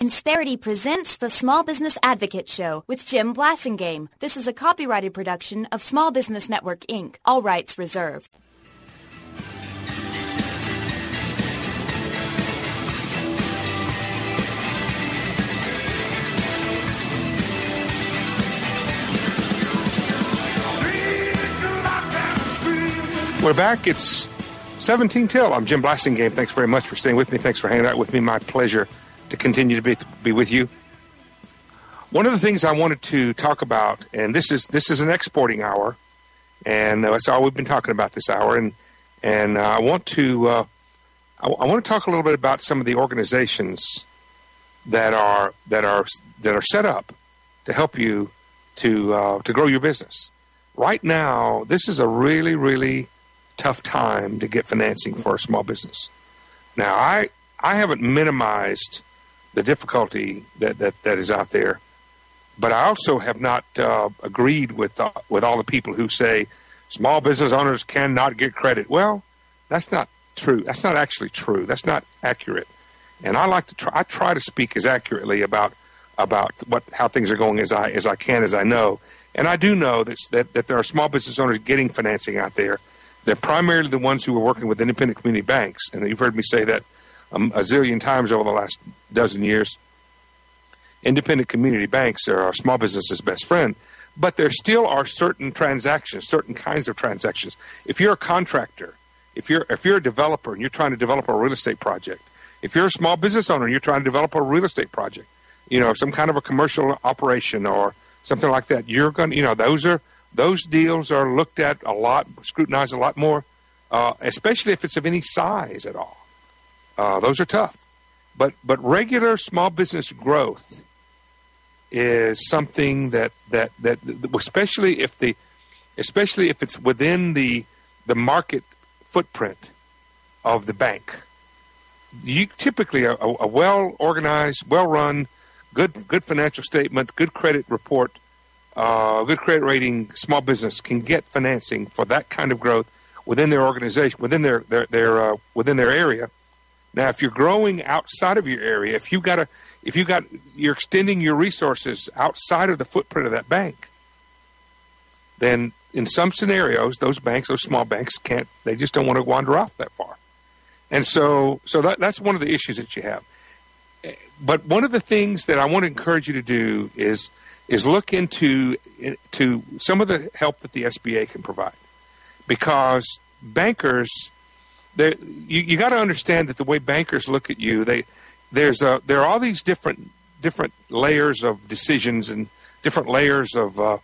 Insperity presents the Small Business Advocate Show with Jim Blasingame. This is a copyrighted production of Small Business Network, Inc. All rights reserved. We're back. It's 17 till. I'm Jim Blasingame. Thanks very much for staying with me. Thanks for hanging out with me. My pleasure to continue to be with you. One of the things I wanted to talk about, and this is an exporting hour, and that's all we've been talking about this hour. And I want to talk a little bit about some of the organizations that are set up to help you to grow your business. Right now, this is a really, really tough time to get financing for a small business. Now, I haven't minimized the difficulty that is out there, but I also have not agreed with all the people who say small business owners cannot get credit. Well, that's not true. That's not actually true. That's not accurate. And I try to speak as accurately about how things are going as I can, as I know. And I do know that there are small business owners getting financing out there. They're primarily the ones who are working with independent community banks. And you've heard me say that a zillion times over the last dozen years. Independent community banks are our small business's best friend. But there still are certain transactions, certain kinds of transactions. If you're a contractor, if you're a developer and you're trying to develop a real estate project, if you're a small business owner and you're trying to develop a real estate project, some kind of a commercial operation or something like that, you're going to, those deals are looked at a lot, scrutinized a lot more, especially if it's of any size at all. Those are tough. But regular small business growth is something that especially if it's within the market footprint of the bank, you typically a well organized, well run, good financial statement, good credit report, good credit rating small business can get financing for that kind of growth within their organization, within their area. Now, if you're growing outside of your area, you're extending your resources outside of the footprint of that bank, then in some scenarios, those small banks they just don't want to wander off that far. And so that's one of the issues that you have. But one of the things that I want to encourage you to do is look into some of the help that the SBA can provide, because bankers, you got to understand that the way bankers look at you, there are all these different layers of decisions and different layers of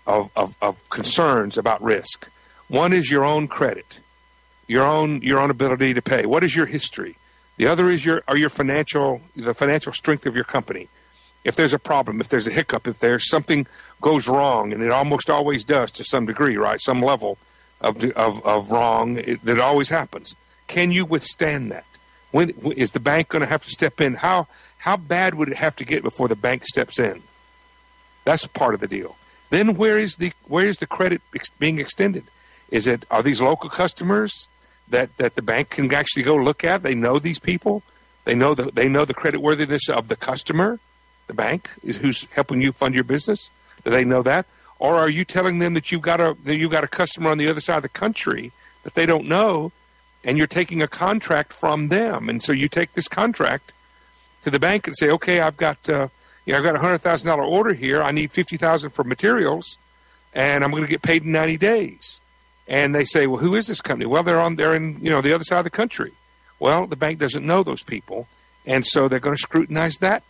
concerns about risk. One is your own credit, your own ability to pay. What is your history? The other is the financial strength of your company. If there's a problem, if there's a hiccup, if there's something goes wrong, and it almost always does to some degree, right? Some level of wrong, that always happens. Can you withstand that? When is the bank going to have to step in? How bad would it have to get before the bank steps in? That's part of the deal. Then where is the credit being extended? Are these local customers that the bank can actually go look at? They know these people. They know the creditworthiness of the customer. The bank is who's helping you fund your business. Do they know that? Or are you telling them that you've got a customer on the other side of the country that they don't know, and you're taking a contract from them? And so you take this contract to the bank and say, okay, I've got a $100,000 order here. I need $50,000 for materials, and I'm going to get paid in 90 days. And they say, well, who is this company? Well, they're in the other side of the country. Well, the bank doesn't know those people, and so they're going to scrutinize that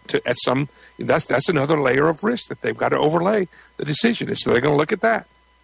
that's another layer of risk that they've got to overlay the decision. And so they're going to look at that.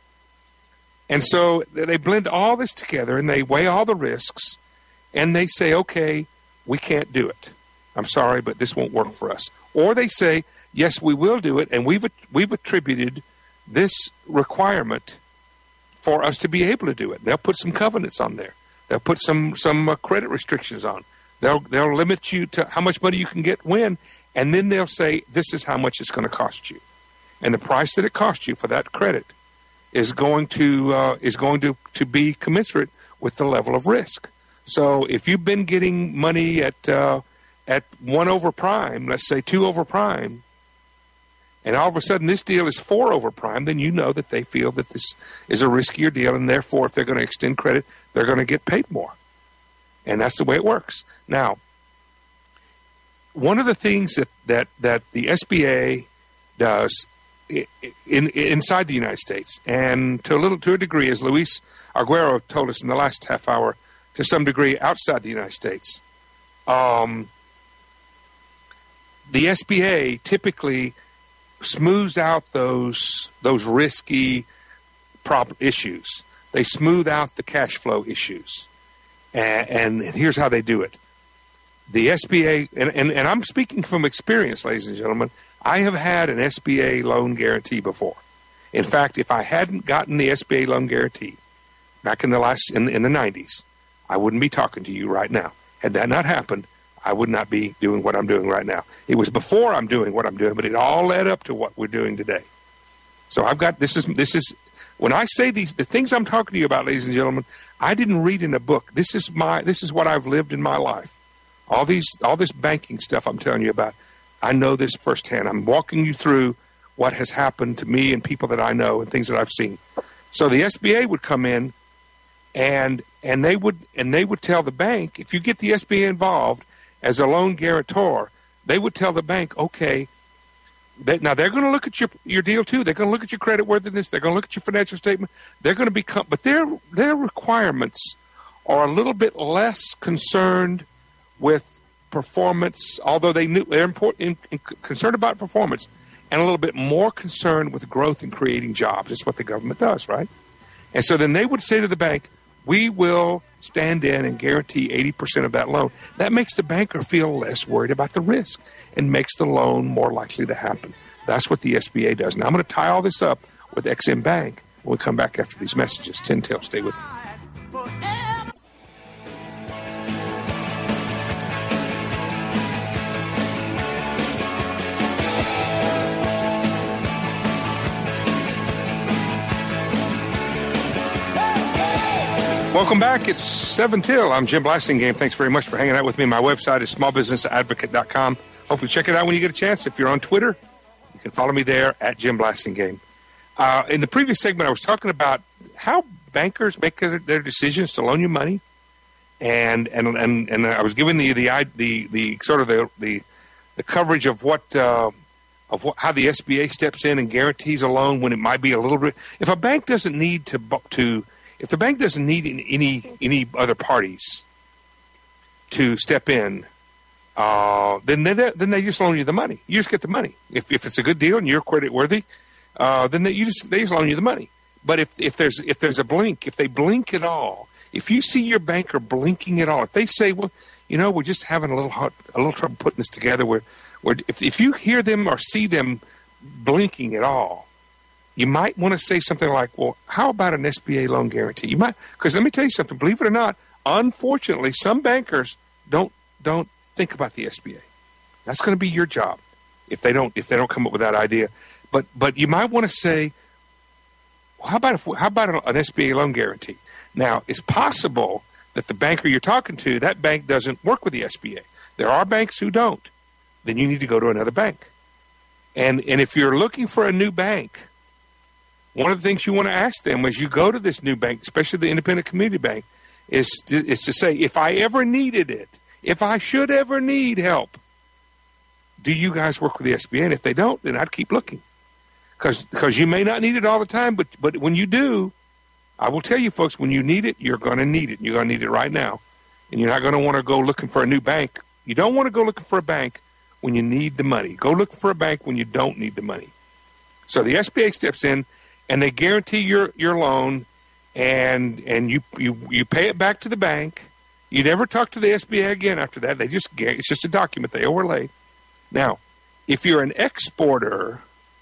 And so they blend all this together and they weigh all the risks, and they say, okay, we can't do it. I'm sorry, but this won't work for us. Or they say, yes, we will do it, and we've attributed this requirement for us to be able to do it. They'll put some covenants on there. They'll put some credit restrictions on. They'll limit you to how much money you can get when, and then they'll say, this is how much it's going to cost you. And the price that it costs you for that credit is going to be commensurate with the level of risk. So if you've been getting money at at 1 over prime, let's say 2 over prime, and all of a sudden this deal is 4 over prime, then you know that they feel that this is a riskier deal, and therefore if they're going to extend credit, they're going to get paid more. And that's the way it works. Now, one of the things that the SBA does inside the United States, and to a degree, as Luis Arguero told us in the last half hour, to some degree outside the United States, the SBA typically smooths out those risky issues. They smooth out the cash flow issues, and here's how they do it. The SBA, and I'm speaking from experience, ladies and gentlemen. I have had an SBA loan guarantee before. In fact, if I hadn't gotten the SBA loan guarantee back in the 90s, I wouldn't be talking to you right now. Had that not happened, I would not be doing what I'm doing right now. It was before I'm doing what I'm doing, but it all led up to what we're doing today. So I've got this is when I say the things I'm talking to you about, ladies and gentlemen, I didn't read in a book. This is what I've lived in my life. All this banking stuff I'm telling you about, I know this firsthand. I'm walking you through what has happened to me and people that I know and things that I've seen. So the SBA would come in and they would tell the bank, if you get the SBA involved as a loan guarantor, they would tell the bank, okay, now they're going to look at your deal too. They're going to look at your credit worthiness. They're going to look at your financial statement. They're going to but their requirements are a little bit less concerned with performance, although they're important, concerned about performance, and a little bit more concerned with growth and creating jobs. That's what the government does, right? And so then they would say to the bank, we will stand in and guarantee 80% of that loan. That makes the banker feel less worried about the risk and makes the loan more likely to happen. That's what the SBA does. Now I'm going to tie all this up with XM Bank when we come back after these messages. 10 till, stay with me. Welcome back. It's 7 till. I'm Jim Blasingame. Thanks very much for hanging out with me. My website is smallbusinessadvocate.com. Hope you check it out when you get a chance. If you're on Twitter, you can follow me there at Jim Blasingame. In the previous segment, I was talking about how bankers make their decisions to loan you money, and I was giving the sort of the coverage of how the SBA steps in and guarantees a loan when it might be a little bit. If a bank doesn't need if the bank doesn't need any other parties to step in, then they just loan you the money. You just get the money. If it's a good deal and you're credit worthy, then they just loan you the money. But if there's a blink, if they blink at all, if you see your banker blinking at all, if they say, well, we're just having a little trouble putting this together, if you hear them or see them blinking at all, you might want to say something like, well, how about an SBA loan guarantee? You might, because let me tell you something, believe it or not, unfortunately, some bankers don't think about the SBA. That's going to be your job if they don't come up with that idea. But you might want to say, well, how about an SBA loan guarantee? Now, it's possible that the banker you're talking to, that bank doesn't work with the SBA. There are banks who don't. Then you need to go to another bank. And if you're looking for a new bank, one of the things you want to ask them as you go to this new bank, especially the independent community bank, is to say, if I ever needed it, if I should ever need help, do you guys work with the SBA? And if they don't, then I'd keep looking. Because you may not need it all the time, but when you do, I will tell you, folks, when you need it, you're going to need it. You're going to need it right now. And you're not going to want to go looking for a new bank. You don't want to go looking for a bank when you need the money. Go look for a bank when you don't need the money. So the SBA steps in, and they guarantee your loan, and you pay it back to the bank. You never talk to the SBA again after that. It's just a document they overlay. Now, if you're an exporter,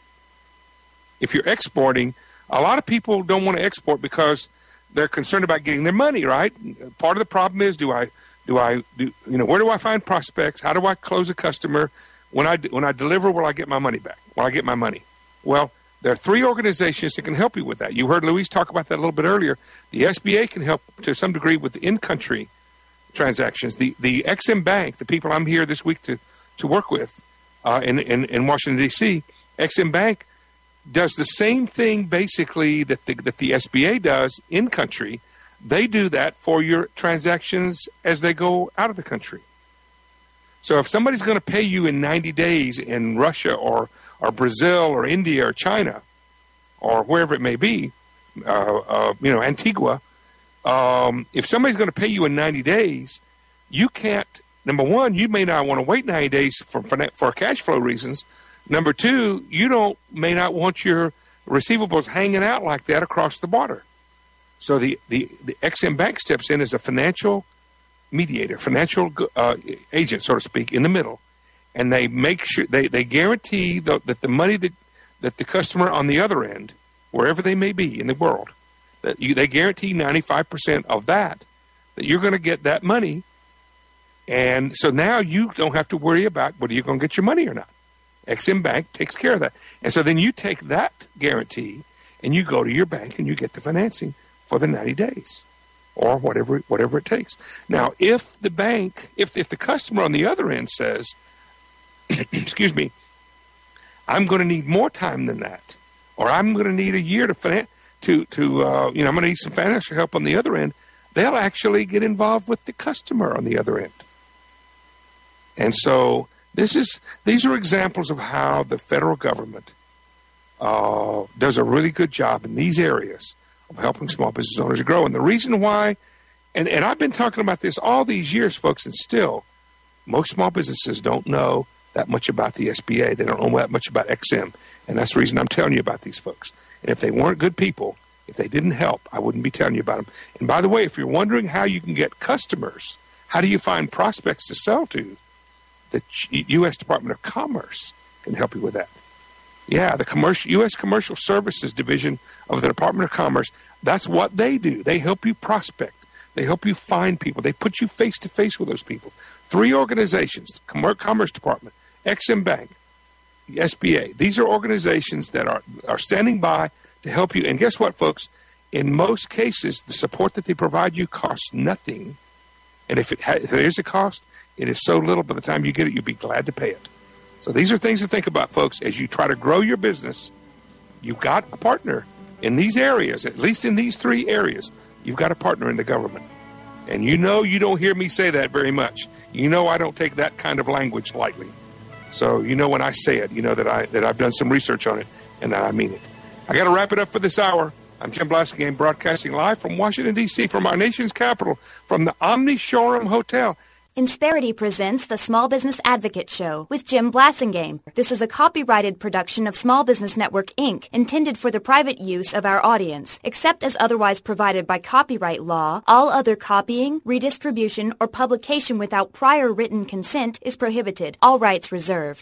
if you're exporting, a lot of people don't want to export because they're concerned about getting their money, right? Part of the problem is, where do I find prospects? How do I close a customer? When I deliver, will I get my money back? Will I get my money? Well, there are 3 organizations that can help you with that. You heard Luis talk about that a little bit earlier. The SBA can help to some degree with the in-country transactions. The Ex-Im Bank, the people I'm here this week to work with in Washington, D.C., Ex-Im Bank does the same thing basically that the SBA does in country. They do that for your transactions as they go out of the country. So if somebody's going to pay you in 90 days in Russia or Brazil or India or China or wherever it may be, Antigua, if somebody's going to pay you in 90 days, you can't, number one, you may not want to wait 90 days for cash flow reasons. Number two, may not want your receivables hanging out like that across the border. So the Ex-Im Bank steps in as a financial mediator, financial agent, so to speak, in the middle, and they make sure they guarantee that the money that the customer on the other end, wherever they may be in the world, they guarantee 95% of that you're going to get that money, and so now you don't have to worry about whether you're going to get your money or not. Ex-Im Bank takes care of that, and so then you take that guarantee and you go to your bank and you get the financing for the 90 days. Or whatever it takes. Now, if the bank, if the customer on the other end says, excuse me, I'm going to need more time than that, or I'm going to need a year I'm going to need some financial help on the other end, they'll actually get involved with the customer on the other end. And so these are examples of how the federal government does a really good job in these areas of helping small business owners grow. And the reason why, and I've been talking about this all these years, folks, and still, most small businesses don't know that much about the SBA. They don't know that much about Ex-Im. And that's the reason I'm telling you about these folks. And if they weren't good people, if they didn't help, I wouldn't be telling you about them. And by the way, if you're wondering how you can get customers, how do you find prospects to sell to, the U.S. Department of Commerce can help you with that. Yeah, the U.S. Commercial Services Division of the Department of Commerce, that's what they do. They help you prospect. They help you find people. They put you face-to-face with those people. 3 organizations, Commerce Department, Ex-Im Bank, the SBA. These are organizations that are standing by to help you. And guess what, folks? In most cases, the support that they provide you costs nothing. And if there is a cost, it is so little by the time you get it, you'll be glad to pay it. So these are things to think about, folks. As you try to grow your business, you've got a partner in these areas, at least in these 3 areas. You've got a partner in the government. And you don't hear me say that very much. I don't take that kind of language lightly. So when I say it, that I've done some research on it and that I mean it. I got to wrap it up for this hour. I'm Jim Blasingame, broadcasting live from Washington, D.C., from our nation's capital, from the Omni Showroom Hotel. Insperity presents the Small Business Advocate Show with Jim Blasingame. This is a copyrighted production of Small Business Network, Inc., intended for the private use of our audience. Except as otherwise provided by copyright law, all other copying, redistribution, or publication without prior written consent is prohibited. All rights reserved.